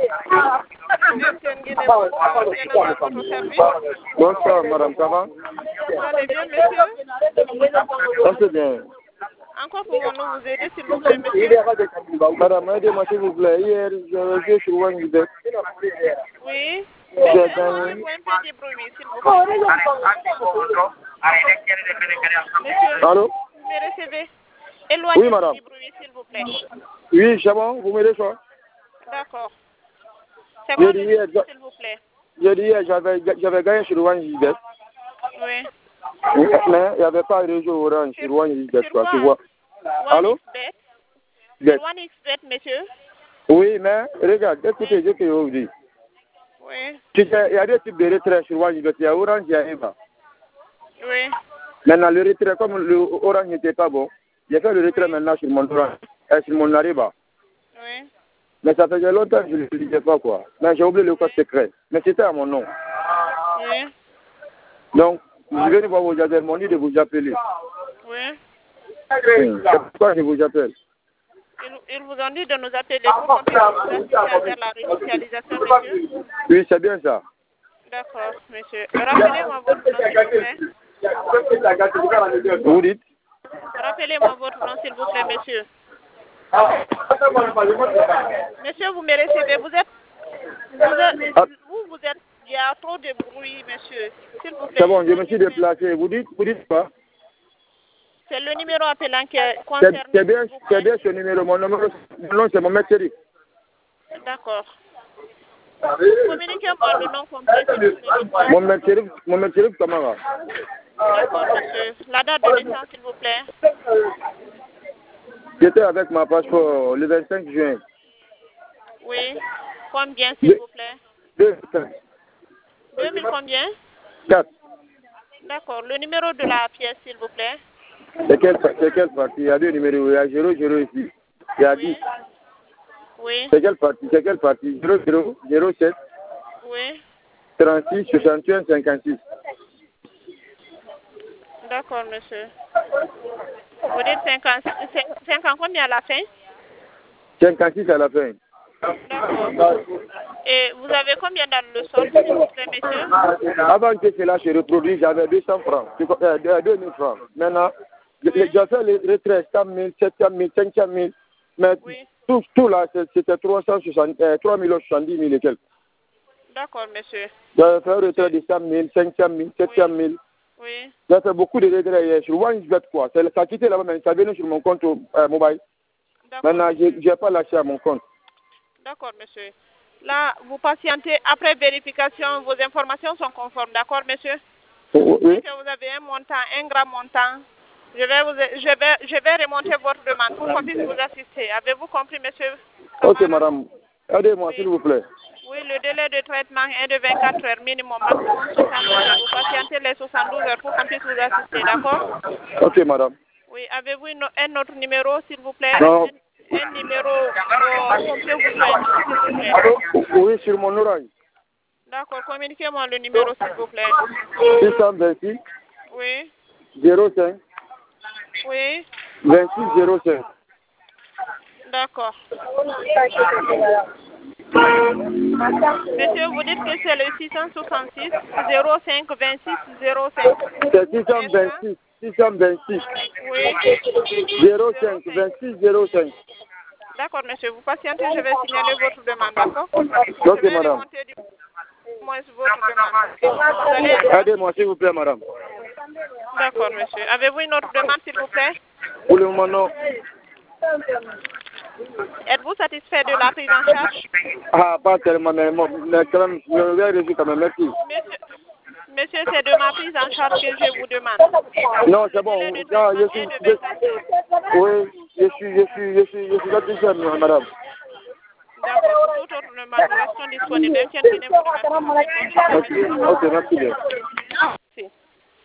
Bonsoir, madame, ça va? Vous allez bien, monsieur? Ça c'est bien. Encore pouvons-nous vous aider, s'il vous plaît, monsieur? Madame, aidez-moi s'il vous plaît. Hier, je suis sur Wangibet. Oui. J'ai Éloignez-vous gagné. un peu du bruit, s'il vous plaît. Monsieur, Allô? vous me recevez? Oui, Éloignez-vous madame. du bruit, s'il vous plaît. Oui, c'est bon, vous me recevez? D'accord. C'est J'ai quoi dit le hier, souci, s'il vous plaît? j'ai dit hier, j'avais gagné sur Wangibet. Oui. Mais il n'y avait pas de réseau orange sur Wangibet, Sur quoi, quoi? tu vois. Allô? Sur OneXBet, monsieur? Oui, mais regarde, écoutez, je te dis. Oui. Tu sais, il y a des types de retraits sur Wangibet. Il y a orange, il y a Eva. Oui. Maintenant, le retrait, comme le orange n'était pas bon, j'ai fait le retrait maintenant sur mon orange, sur mon Ariba. Oui. Mais ça faisait longtemps que je ne le disais pas, quoi. Mais j'ai oublié le code secret. Mais c'était à mon nom. Oui. Donc, je vais voir vos adhérents, de vous appeler. Oui. C'est pourquoi je vous appelle. Ils vous ont dit de nous appeler pour qu'on puisse vous assister à faire la réinitialisation, monsieur? Oui, c'est bien ça. D'accord, monsieur. Rappelez-moi votre nom, s'il vous plaît. Vous dites? Rappelez-moi votre nom, s'il vous plaît, monsieur. Monsieur, vous me recevez. Vous êtes, il y a trop de bruit, monsieur. S'il vous plaît. C'est bon, je me suis déplacé. Vous dites quoi? C'est le numéro appelant qui concerne. C'est bien ce numéro. Mon nom, c'est mon maître. D'accord. Communiquez-moi le nom complet, s'il vous plaît. Mon maître Kamara. D'accord, monsieur. La date de naissance, s'il vous plaît. J'étais avec ma passeport le 25 juin. Oui. Combien, s'il vous plaît? 2000 combien? 4. D'accord. Le numéro de la pièce, s'il vous plaît. C'est quelle partie? Il y a deux numéros. Il y a 00 ici. Il y a 10. Oui. C'est quelle partie? 00, 07. Oui. 36, 61, 56. D'accord, monsieur. Vous dites 50 combien à la fin? 56 à la fin. D'accord. Et vous avez combien dans le sol, s'il vous plaît, monsieur? Avant que cela se reproduise, j'avais 200 francs. 2000 francs. Maintenant, j'ai fait les retraits 100 000, 700 000, 500 000. Mais tout là, c'était 370 000 et quelques. D'accord, monsieur. J'avais fait un retrait de 100 000, 500 000, 700 000. Oui. J'ai fait beaucoup de retraits hier sur OneXBet, quoi. Ça a quitté là-bas, mais ça vient sur mon compte mobile. Maintenant, je n'ai pas lâché à mon compte. D'accord, monsieur. Là, vous patientez. Après vérification, vos informations sont conformes. D'accord, monsieur? Oui. Que vous avez un montant, un grand montant. Je vais remonter votre demande pour qu'on puisse vous assister. Avez-vous compris, monsieur? Ok, madame. Aidez-moi, s'il vous plaît. Oui, le délai de traitement est de 24 heures minimum, maximum 72 heures. Vous patientez les 72 heures pour qu'on puisse vous assister, d'accord? Ok, madame. Oui, avez-vous un autre numéro, s'il vous plaît? Non. Un numéro qu'on peut vous joindre, s'il vous plaît. Oui, sur mon oreille. D'accord, communiquez-moi le numéro, s'il vous plaît. 626. Oui. 05. Oui. 26 05. D'accord. Monsieur, vous dites que c'est le 666 05 26 05. C'est 626. Oui. 05 26 05. D'accord, monsieur. Vous patientez, je vais signaler votre demande, d'accord? Ok, madame. Aidez-moi, s'il vous plaît, madame. D'accord, monsieur. Avez-vous une autre demande, s'il vous plaît? Pour le moment, non. Êtes-vous satisfait de la prise en charge? Ah, pas tellement, mais quand même, je vais réussir quand même, merci. Monsieur, c'est de ma prise en charge que je vous demande. Non, c'est bon. Non, je suis satisfait, madame. D'accord, pour toute autre demande, nous restons disponibles. Ok, merci bien. Si.